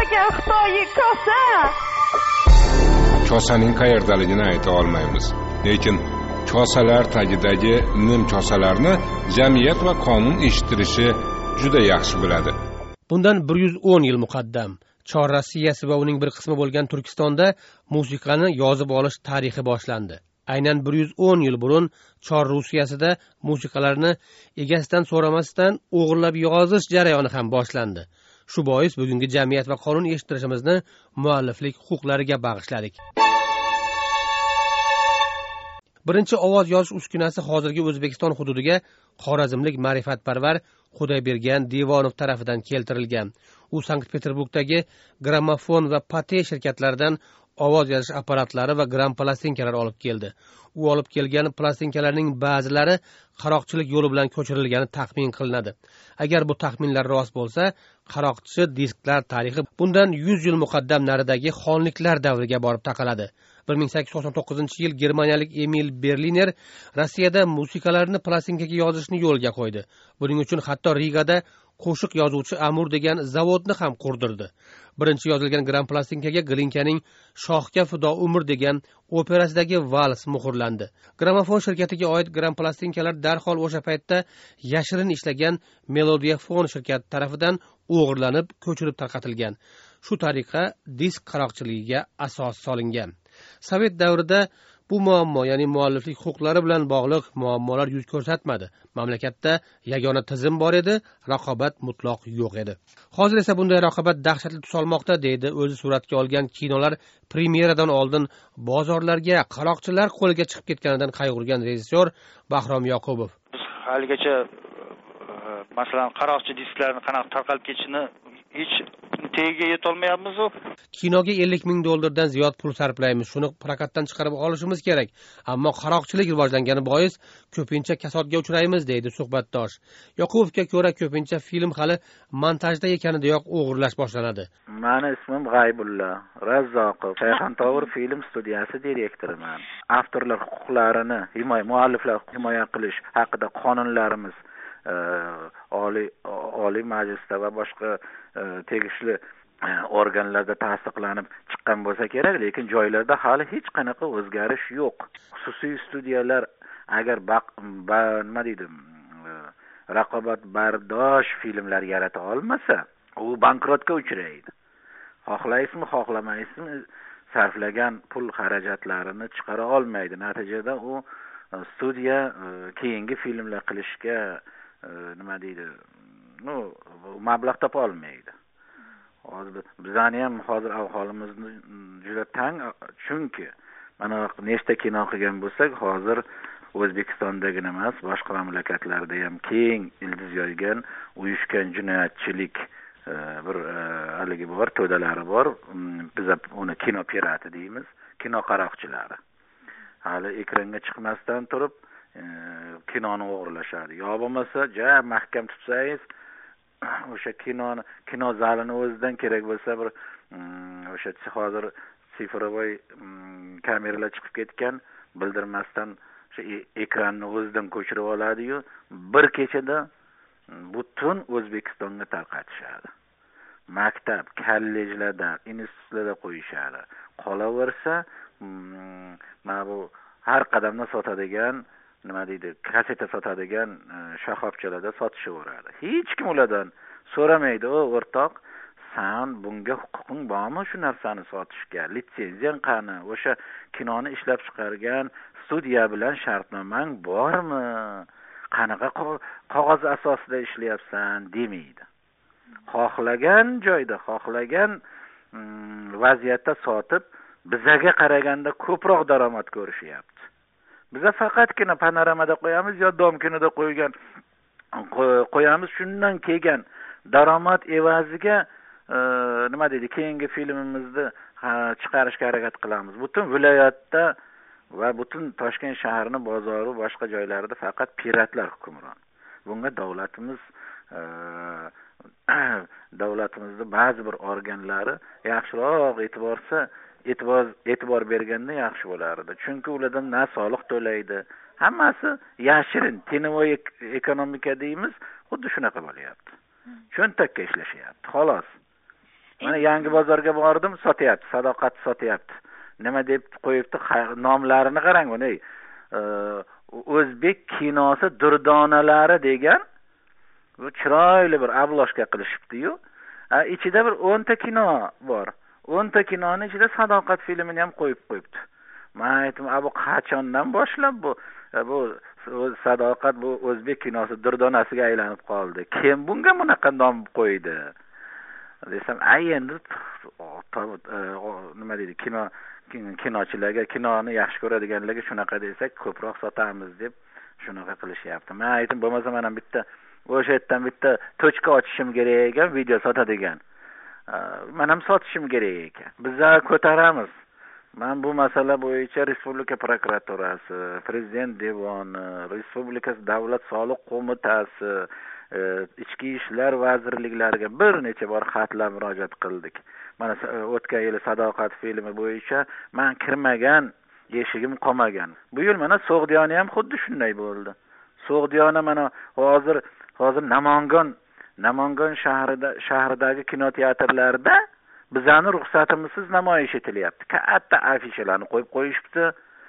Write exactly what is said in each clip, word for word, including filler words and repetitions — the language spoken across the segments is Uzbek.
ekan Xitoy kosa. Kosaning qayerdaligini ayta olmaymiz. Lekin kosalar tagidagi nim kosalarni jamiyat va qonun eshittirishi juda yaxshi biladi. Bundan bir yuz o'n yil muqaddam Chor Rossiyasi va uning bir qismi bo'lgan Turkistonda musiqani yozib olish tarixi boshlandi. Aynan bir yuz o'n yil burun Chor Rusiyasida musiqalarni egasidan so'ramasdan o'g'irlab yozish jarayoni ham boshlandi. Shu bois bugungi jamiyat va qonun eshittirishimizni mualliflik huquqlariga bag'ishladik. Birinchi ovoz yozish uskunasi hozirgi O'zbekiston hududiga xorazmlik ma'rifatparvar Xudoybergan Devonov tarafidan keltirilgan. U Sankt-Peterburgdagi Grammofon va Pate shirkatlaridan ovoz yozish apparatlari va gram plastinkalar olib keldi. U olib kelgan plastinkalarning ba'zilari qaroqchilik yo'li bilan ko'chirilgani taxmin qilinadi. Agar bu taxminlar rost bo'lsa, qaroqchi disklar tarixi bundan yuz yil muqaddam naridagi xonliklar davriga borib taqaladi. bir ming sakkiz yuz to'qson to'qqizinchi yil germaniyalik Emil Berliner Rossiyada musiqalarni plastinkaga yozishni yo'lga qo'ydi. Buning uchun hatto Rigada qo'shiq yozuvchi Amur degan zavodni ham qurdirdi. Birinchi yozilgan gram plastinkaga Glinkaning Shohga fido umr degan operasidagi vals muhrlandi. Grammofon shirkatiga oid gram plastinkalar darhol o'sha paytda yashirin ishlagan Melodiafon shirkati tarafidan o'g'irlanib, ko'chirib tarqatilgan. Shu tariqa disk qaroqchiligiga asos solingan. Sovet davrida bu muammo, ya'ni mualliflik huquqlari bilan bog'liq muammolar yuz ko'rsatmadi. Mamlakatda yagona tizim bor edi, raqobat mutlaq yo'q edi. Hozir esa bunday raqobat dahshatli tus olmoqda, deydi o'zi suratga olgan kinolar premyeradan oldin bozorlarga qaroqchilar qo'liga chiqib ketganidan qayg'urgan rejissyor Bahrom Yoqubov. Biz haligacha masalan qaroqchi disklarni qanaqa tarqalib ketishini hech tegiga yetolmayapmiz. Kinoga ellik ming dollardan ziyod pul sarflaymiz. Shuni prokatdan chiqarib olishimiz kerak. Ammo qaroqchilik rivojlangani bois ko'pincha kasodga uchraymiz, deydi suhbatdosh. Yoqubovga ko'ra ko'pincha film hali montajda ekanidayoq o'g'irlash boshlanadi. Meni ismim G'aybulla Razzoqov. Shayxontohur film studiyasi direktoriman. Avtorlar huquqlarini himoya, mualliflar himoya qilish haqida qonunlarimiz oliy oliy majlisda va boshqa tegishli organlarda tasdiqlanib chiqqan bo'lsa kerak, lekin joylarda hali hech qanaqa o'zgarish yo'q. Xususiy studiyalar agar nima deydi, raqobat bardosh filmlar yarata olmasa, u bankrotga uchraydi. Xohlaysizmi, xohlamaysizmi, sarflagan pul xarajatlarini chiqara olmaydi. Natijada u studiya keyingi filmlar qilishga nima deydi, no, mablag' topa olmaydi. Hozir bizani ham hozir ahvolimizni juda tang, chunki mana nechta kino qilgan bo'lsak, hozir O'zbekistondagi emas, boshqa mamlakatlarda ham keng ildiz yoygan uyushgan jinoyatchilik bir haligi bor, to'dalari bor. Biz uni kino pirati deymiz, kino qaroqchilari. Hali ekranga chiqmasdan turib kinoni o'g'irlashadi. Yo bo'lmasa, ja mahkam tutsangiz, o'sha kinoni, kino zalini o'zidan kerak bo'lsa bir o'sha hozir sifrovoy kameralar chiqib ketgan, bildirmasdan o'sha ekranni o'zidan ko'chirib oladi-yu, bir kechada butun O'zbekistonga tarqatishadi. Maktab, kollejlarda, institutlarda qo'yishadi. Qolaversa, mana bu har qadamda sotadigan, nima deydi, kaseta sotadigan shoxobchalarda sotishaveradi. Hech kim ulardan so'ramaydi, "O, o'rtoq, sen bunga huquqing bormi shu narsani sotishga? Litsenziyang qani? O'sha kinoni ishlab chiqargan studiya bilan shartnomang bormi? Qanaqa qog'oz asosida ishlayapsan?" demaydi. Xohlagan joyda, xohlagan vaziyatda sotib, bizaga qaraganda ko'proq daromad ko'rishyapti. Biza faqatgina panoramada qo'yamiz yo domkinoda qo'ygan qo'yamiz, shundan kelgan daromad evaziga nima deydi, keyingi filmimizni chiqarishga harakat qilamiz. Butun viloyatda va butun Toshkent shahrining bozori, boshqa joylarida faqat piratlar hukmron. Bunga davlatimiz davlatimizning ba'zi bir organlari yaxshiroq e'tiborsa, e'tibor e'tibor berganda yaxshi bo'lardi. Chunki ulardan na soliq to'laydi. Hammasi yashirin, tenovoy ekonomika deymiz, xuddi shunaqa bo'lyapti. Cho'ntakka ishlashyapti, xolos. mana yangi bozorga bordim, sotyapti, sadoqat sotyapti. Nima deb qo'yibdi, nomlarini qarang, buni o'zbek kinosi durdonalari degan bu chiroyli bir obloshka qilishibdi-yu. Ichida bir o'nta kino bor. o'nta kinoning ichida sadoqat filmini ham qo'yib qo'yibdi. Men aytdim, "Bu qachondan boshlab bu bu sadoqat bu o'zbek kinosi durdonasiga aylanib qoldi. Kim bunga bunaqa nom qo'ydi?" desam, "Ay endi nima deydi, kino kinochilarga, kinoni yaxshi ko'radiganlarga shunaqa desak, ko'proq sotamiz" deb shunaqa qilishyapti. Men aytdim, "Bo'lmasa men ham bitta o'sha yerdan bitta tochka ochishim kerak ekan, video sotadigan. Men ham sotishim kerak ekan. Bizlar ko'taramiz. Men bu masala bo'yicha Respublika prokuraturasi, Prezident devoni, Respublika davlat soliq qo'mitasi, Ichki ishlar vazirliklariga bir necha bor xatlar murojaat qildik. Mana o'tgan yil Sadoqat filmi bo'yicha men kirmagan, eshigim qolmagan. Bu yil mana So'g'diyona ham xuddi shunday bo'ldi. So'g'diyona mana hozir hozir Namangan Namangan shahrida shahridagi kinoteatrlarda bizani ruxsatimizsiz namoyish etilyapti. Katta afishalarni qo'yib qo'yishibdi.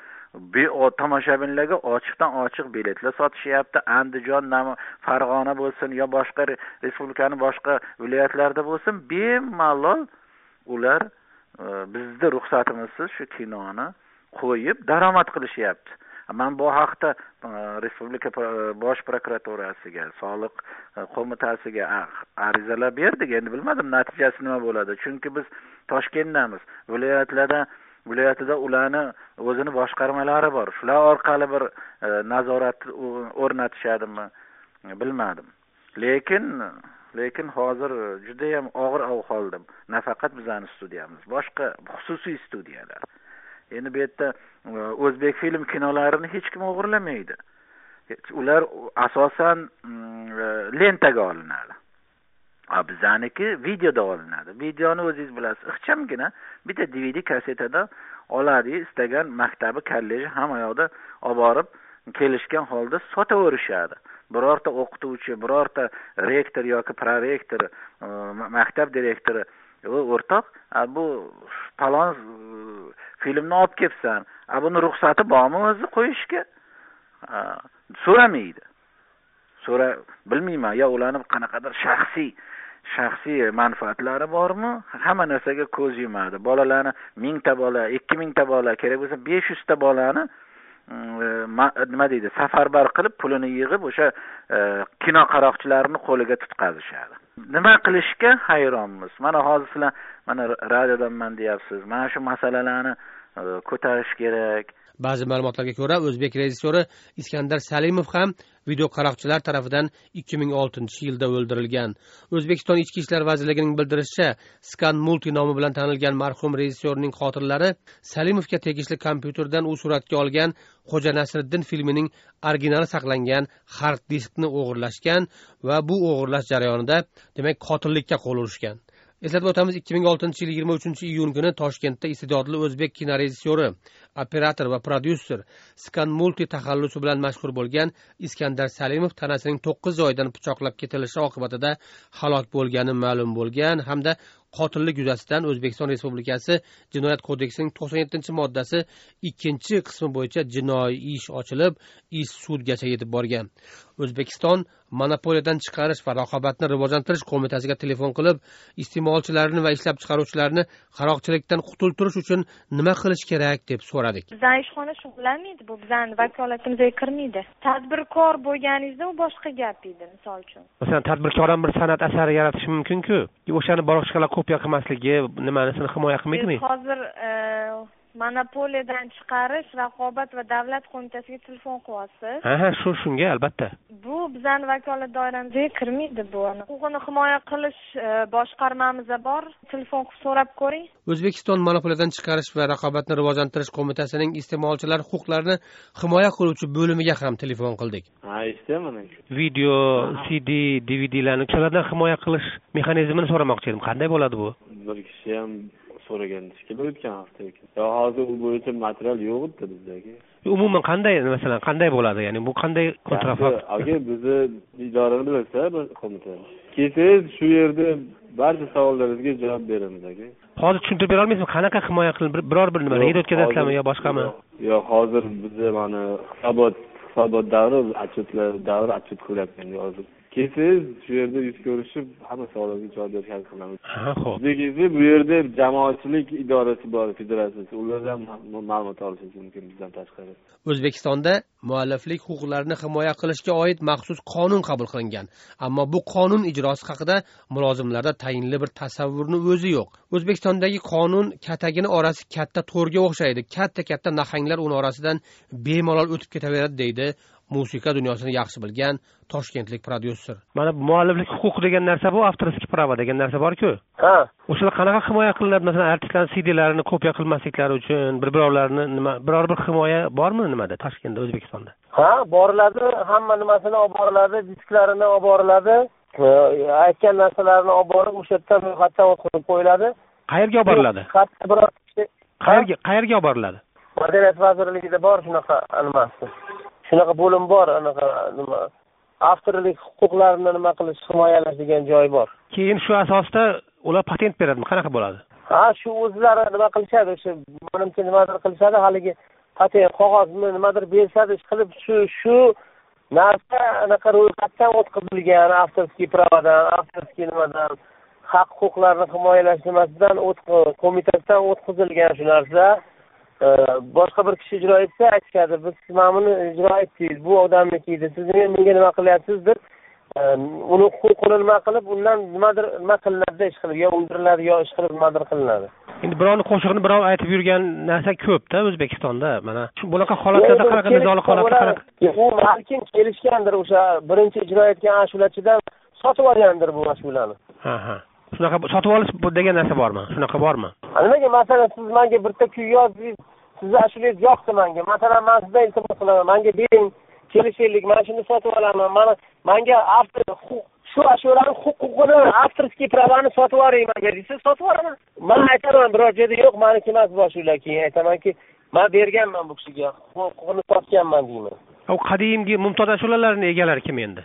Tomoshabinlarga ochiqdan ochiq biletlar sotishyapti. Andijon, Farg'ona bo'lsin yo boshqa respublikaning boshqa viloyatlarida bo'lsin, bemalol ular bizning ruxsatimizsiz shu kinoni qo'yib daromad qilishyapti. Men bu haqda Respublika bosh prokuraturasiga, soliq qo'mitasiga arizalar berdik. Endi bilmadim natijasi nima bo'ladi. Chunki biz Toshkentdamiz. Viloyatlarda viloyatida ularni o'zini boshqarmalari bor. Shular orqali bir nazorat o'rnatishadimi, bilmadim. Lekin lekin hozir juda ham og'ir ahvolda. Nafaqat bizning studiyamiz, boshqa xususiy studiyalar. Endi bu yerda o'zbek film kinolarini hech kim o'g'irlamaydi. Ular asosan lentaga olinadi. Bizaniki videoda olinadi. Videoni o'zingiz bilasiz, ixchamgina bitta D V D kasetada oladi, istagan maktabi, kolleji hamma yoqda olib borib kelishgan holda sotaverishadi. Birorta o'qituvchi, birorta rektor yoki prorektor, maktab direktori, o'rtoq, bu falon filmni olib kelsan, buni ruxsati bormi o'zi qo'yishga? So'ramaydi. So'ra bilmayman, yo ularning qanaqadir shaxsiy shaxsiy manfaatlari bormi? Hamma narsaga ko'z yumadi. Bolalarni mingta bola, ikki mingta bola, kerak bo'lsa besh yuzta bolani nima deydi, safarbar qilib pulini yig'ib o'sha kino qaroqchilarini qo'liga tutqazishadi. Nima qilishga hayronmiz. Mana hozir sizlar mana radiodanman deyapsiz. Mana shu masalalarni ko'tarish kerak. Ba'zi ma'lumotlarga ko'ra, o'zbek rejissyori Iskandar Salimov ham video qaroqchilar tarafidan ikki ming oltinchi yilda o'ldirilgan. O'zbekiston Ichki ishlar vazirligining bildirishicha, Scan Multi nomi bilan tanilgan marhum rejissyorning qotilları Salimovga tegishli kompyuterdan u suratga olgan Xo'ja Nasriddin filmining originali saqlangan hard diskni o'g'irlashgan va bu o'g'irlash jarayonida, demak, qotillikka qo'l urishgan. Eslatib o'tamiz, ikki ming oltinchi yil yigirma uchinchi iyun kuni Toshkentda iste'dodli o'zbek kino rejissyori, operator va prodyuser, Scan Multi taxallusi bilan mashhur bo'lgan Iskandar Salimov tanasining to'qqiz joyidan pichoqlab ketilishi oqibatida halok bo'lgani ma'lum bo'lgan hamda qotillik yuzasidan O'zbekiston Respublikasi Jinoyat kodeksining to'qson yettinchi moddasi ikkinchi qismi bo'yicha jinoiy ish ochilib, ish sudgacha yetib borgan. O'zbekiston Monopoliyadan chiqarish va raqobatni rivojlantirish qo'mitasiga telefon qilib, iste'molchilarni va ishlab chiqaruvchilarni qaroqchilikdan qutultirish uchun nima qilish kerak deb so'radik. Bizning ishxona shug'ullanmaydi, bu bizning vakolatimizga kirmaydi. Tadbirkor bo'lganingizda u boshqa gap edi, misol uchun. Masalan, tadbirkor ham bir san'at asari yaratishi mumkin-ku. O'shani boshqalar kopiya qilmasligi, nimanisini himoya qilmaydimi? Hozir monopoliyadan chiqarish, raqobat va davlat qo'mitasiga telefon qilyapsiz. Ha, ha, shu shunga albatta. Bu bizning vakolat doiramizga kirmaydi bu. Huquqni himoya qilish boshqarmamizda bor. Telefon qilib so'rab ko'ring. O'zbekiston Monopoliyadan chiqarish va raqobatni rivojlantirish qo'mitasining iste'molchilar huquqlarini himoya qiluvchi bo'limiga ham telefon qildik. Ha, istamana. Video, C D, D V D'larni ulardan himoya qilish mexanizmini so'ramoqchi edim. Qanday bo'ladi bu? Bir kishi ham so'ragan ishga o'tgan hafta ekan. Ya hozir u bo'yicha material yo'q edi bizdagi. Umuman qanday, masalan, qanday bo'ladi? Ya'ni bu qanday kontrafakt? Aka bizni idorani bilsa, bir qo'mita. Kelsangiz shu yerda barcha savollaringizga javob beramiz aka. Hozir tushuntirib bera olmaysizmi, qanaqa himoya qilib biror bir nima yer o'tkazasizlarmi yo boshqami? Yo'q, hozir bizda mana hisobot hisobot davri, отчетlar davri, отчет ko'ryapmiz hozir. Kelsangiz shu yerda yuz ko'rishib hamma savollarga javob berishni qilamiz. Ha, xo'p. Bizga bu yerda jamoatchilik idorasi bor, federatsiyasi, ulardan ma'lumot olishingiz mumkin bizdan tashqari. O'zbekistonda mualliflik huquqlarini himoya qilishga oid maxsus qonun qabul qilingan, ammo bu qonun ijrosi haqida mulozimlarda tayinli bir tasavvurning o'zi yo'q. O'zbekistondagi qonun katagini orasi katta to'rga o'xshaydi. Katta-katta nahanglar uni orasidan bemalol o'tib ketaveradi deydi musiqa dunyosini yaxshi bilgan toshkentlik prodyuser. Mana mualliflik huquqi degan narsa bu, avtorskiy pravo degan narsa bor-ku. Ha. O'shalar qanaqa himoya qilinadi? Masalan, artistlarning C D'larini kopiya qilmasliklari uchun bir-birovlarni nima, biror bir himoya bormi nimada Toshkentda, O'zbekistonda? Ha, boriladi. Hamma nimasini olib boriladi, disklarini olib boriladi. Aytgan narsalarini olib borib, o'sha yerdan ro'yxatdan o'tkazib qo'yiladi. Qayerga olib boriladi? Xatda biror qayerga qayerga olib boriladi? Madaniyat vazirligida bor shunaqa nimasi. Shunaqa bo'lim bor, anaqa nima avtorlik huquqlarini nima qilish, himoyalash degan joy bor. Keyin shu asosda ular patent beradimi? Qanaqa bo'ladi? Ha, shu o'zlari nima qilishadi, o'sha menimcha nimadir qilishadi, haligi patent qog'ozni nimadir berishadi, ish qilib shu shu narsa anaqa ro'yxatdan o'tkazilgan, avtorskiy pravodan, avtorskiy nimadan, haq huquqlarini himoyalash nimasidan qo'mitasidan o'tkazilgan shu narsa. Boshqa bir kishi ijro etsa aytishadi, biz mana buni ijro etdik, bu odamniki edi, siz menga nima qilyapsiz deb uni huquqini nima qilib, undan nimadir nima qilinadi, ish qilib, yo o'ldiriladi, yo ish qilib nimadir qilinadi. Endi birovni qo'shig'ini birov aytib yurgan narsa ko'p-da O'zbekistonda. Mana shu bunaqa holatlarda qanaqa nizoli holatda qanaqa? U balkim kelishgandir, o'sha birinchi ijro etgan ashulachidan sotib olgandir bu ashulani. Ha, ha. Shunaqa sotib olish degan narsa bormi? Shunaqa bormi? Nimaga masalan siz menga bitta kuy yozdingiz, sizni ashulangiz yoqdi menga. Masalan, men sizdan iltimos qilaman, menga bering, kelishaylik, men shuni sotib olaman. Mana menga avtor shu ashulani huquqini, avtorskiy pravoni sotib oling menga desiz, sotib olaman. Men aytaman, biror joyda yo'q, meniki emas bu ashula. Keyin aytamanki, men berganman bu kishiga, huquqini sotganman deyman. O qadimgi mumtoz ashulalarning egalari kim endi?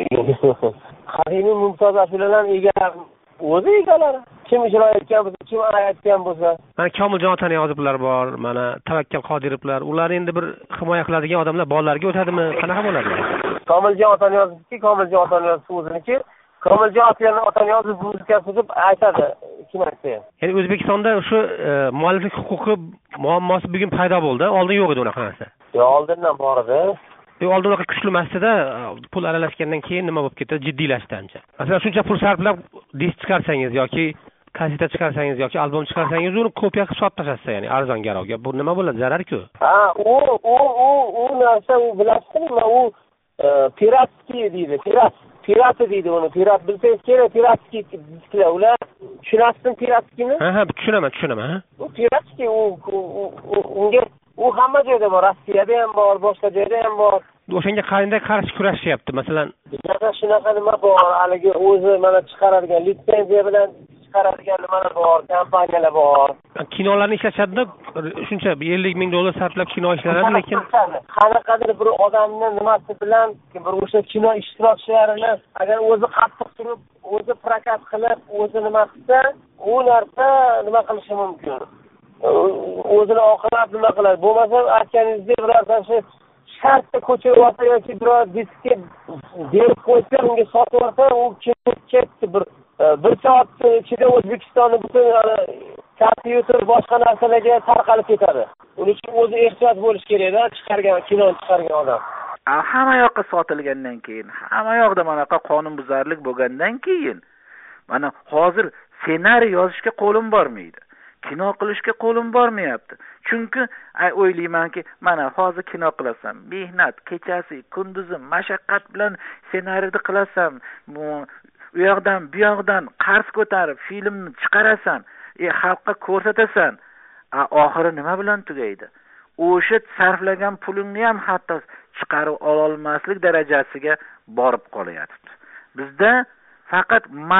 Qadimiy mumtoz ashulalarning egalari o'zi egalari. Kim ijro etgan bo'lsa, kim aytgan bo'lsa. Mana Komiljon Otaniyozovlar bor, mana Tavakkal Qodirovlar, ular endi bir himoya qiladigan odamlar bolalarga o'tadimi? Qanaqa bo'ladi? Komiljon Otaniyozovki, Komiljon Otaniyozov o'ziniki, Komiljon Otaniyozov muzikasi deb aytadi, kim aytsa. Ya'ni O'zbekistonda shu mualliflik huquqi muammosi bugun paydo bo'ldi. Oldin yo'q edi unaqa narsa. Yo'q, oldindan bor edi. Yo'q, oldin unaqa kuchli emasdi-da, pul aralashgandan keyin nima bo'lib ketdi? Jiddiylashdi ancha. Masalan, shuncha pul sarflab disk chiqarsangiz yoki kaseta chiqarsangiz yoki albom chiqarsangiz, uni kopiya qilib sotib tashlasa, ya'ni arzon garovga. Bu nima bo'ladi? Zarar-ku. Ha, u u u u narsa u bilasizmi? U piratskiy deydi, pirat. Pirat deydi uni. Pirat bilsangiz kerak, piratskiy disklar. Ular tushunasizmi piratskiyni? Ha, ha, tushunaman, tushunaman, ha. U piratskiy u unga u hamma joyda bor, Rossiyada ham bor, boshqa joyda ham bor. O'shanga qanday qarshi kurashyapti, masalan? Bizda shunaqa nima bor, haligi o'zi mana chiqaradigan litsenziya bilan chiqaradigan nimalar bor, kompaniyalar bor. Kinolarni ishlashadi-da, shuncha ellik ming dollar sarflab kino ishlanadi, lekin qanaqadir bir odamni nimasi bilan bir o'sha kino ishtirokchilarini agar o'zi qattiq turib, o'zi prokat qilib, o'zi nima qilsa, u narsa nima qilishi mumkin. O'zini oqilab nima qiladi. Bo'lmasa aytganingizdek birorta shu shartda ko'chirib olsa yoki biror diskka berib qo'ysa, unga sotib olsa, u ketdi bir bir soat ichida O'zbekistonning butun kompyuter boshqa narsalarga tarqalib ketadi. Uning uchun o'zi ehtiyot bo'lish kerak-da, chiqargan kino chiqargan odam. Hamma yoqqa sotilgandan keyin, hamma yoqda manaqa qonunbuzarlik bo'lgandan keyin, mana hozir ssenariy yozishga qo'lim bormaydi. Kino qilishga qo'lim bormayapti. Chunki o'ylaymanki, mana hozir kino qilasam, mehnat, kechasi, kunduzi, mashaqqat bilan ssenariyni qilasam, u yoqdan bu yoqdan qarz ko'tarib filmni chiqarasan, e xalqqa ko'rsatasan, oxiri nima bilan tugaydi? O'sha sarflagan pulingni ham hatto chiqarib ola olmaslik darajasiga borib qolyapti. Bizda faqat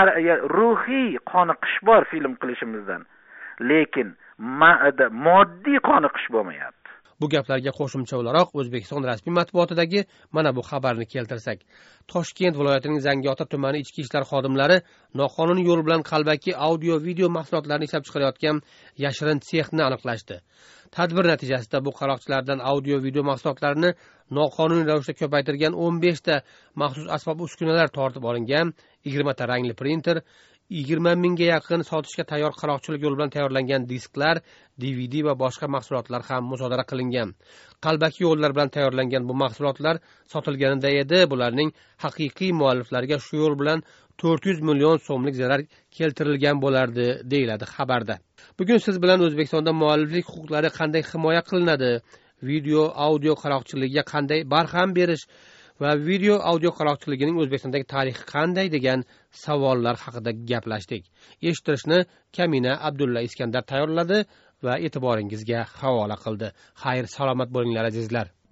ruhiy qoniqish bor film qilishimizdan. Lekin moddiy qoniqish bo'lmayapti. Bu gaplarga qo'shimcha o'laroq O'zbekiston rasmiy matbuotidagi mana bu xabarni keltirsak, Toshkent viloyatining Zangiota tumani ichki ishlar xodimlari noqonuniy yo'l bilan qalbaki audio video mahsulotlarini ishlab chiqarayotgan yashirin sexni aniqlashdi. Tadbir natijasida bu qaroqchilardan audio video mahsulotlarini noqonuniy ravishda ko'paytirgan o'n besh ta maxsus asbob uskunalar tortib olingan, yigirma ta rangli printer, yigirma mingga yaqin sotishga tayyor qaroqchilik yo'li bilan tayyorlangan disklar, D V D va boshqa mahsulotlar ham musodara qilingan. Qalbaki yo'llar bilan tayyorlangan bu mahsulotlar sotilganida edi, bularning haqiqiy mualliflariga shu yo'l bilan to'rt yuz million so'mlik zarar keltirilgan bo'lardi, deyiladi xabarda. Bugun siz bilan O'zbekistonda mualliflik huquqlari qanday himoya qilinadi, video, audio qaroqchiligiga qanday barham berish va video audio qaroqchiligining O'zbekistondagi tarixi qanday degan savollar haqida gaplashdik. Eshittirishni Kamina Abdulla Iskandar tayyorladi va e'tiboringizga havola qildi. Xayr, salomat bo'linglar azizlar.